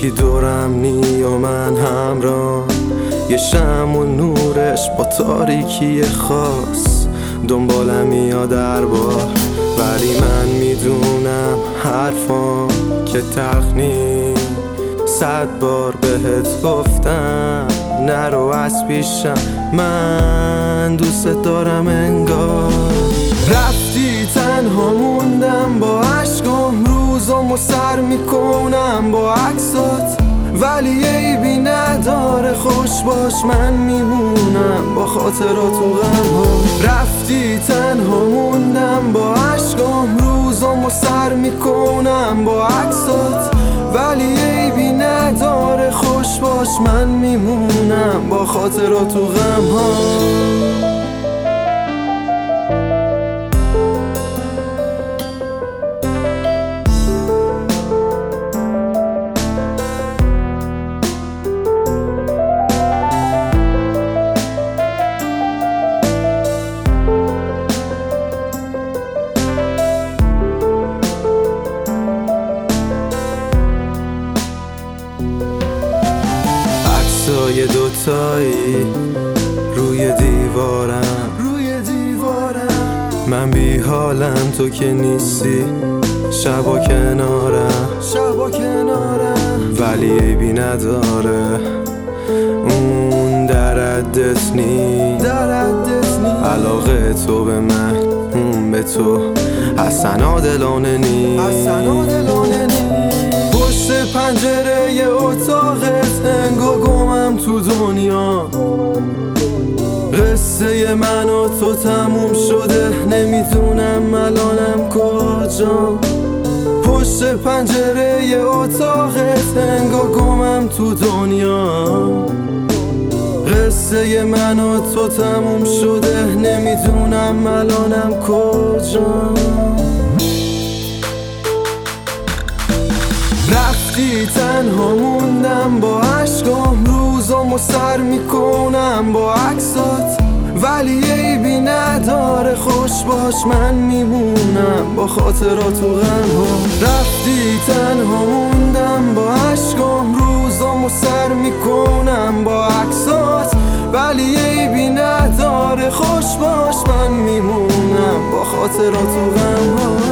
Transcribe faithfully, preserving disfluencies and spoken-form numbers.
هیچکی دورم نی و من همراه، یه شمع و نورش با تاریکی خاص دنبالم میاد در بار. ولی من میدونم حرفام که تخنی، صد بار بهت گفتم نرو از پیشم، من دوست دارم انگار. رفتی تنها موندم با عشقام، روزامو سر میکنم با عکسات، ولی عیبی نداره خوش باش، من میمونم با خاطرات و غم ها. رفتی تنها موندم با عشقام، روزامو سر میکنم با عکسات، ولی عیبی نداره خوش باش، من میمونم با خاطرات و غم ها. عکسای دوتایی روی دیوارم، روی دیوارم من بی حالم تو که نیستی، شبا کنارم، شبا کنارم ولی عیبی نداره اون در حدت نی، در حدت نی. علاقه تو به من اون به تو اصلا عادلانه نی، اصلا عادلانه نی. پشت پنجره اتاقت انگار گمم تو دنیا، قصه من و تو تموم شده، نمیدونم الانم کجا. پشت پنجره اتاقت انگار گمم تو دنیا، قصه من و تو تموم شده، نمیدونم الانم کجا. رفتی تنها موندم با عشقام، روزامو سر میکنم با عکسات، ولی عیبی نداره خوش باش، من میمونم با خاطرات و غم ها. رفتی تنها موندم با عشقام، روزامو سر میکنم با عکسات، ولی عیبی نداره خوش باش، من میمونم با خاطرات و غم ها.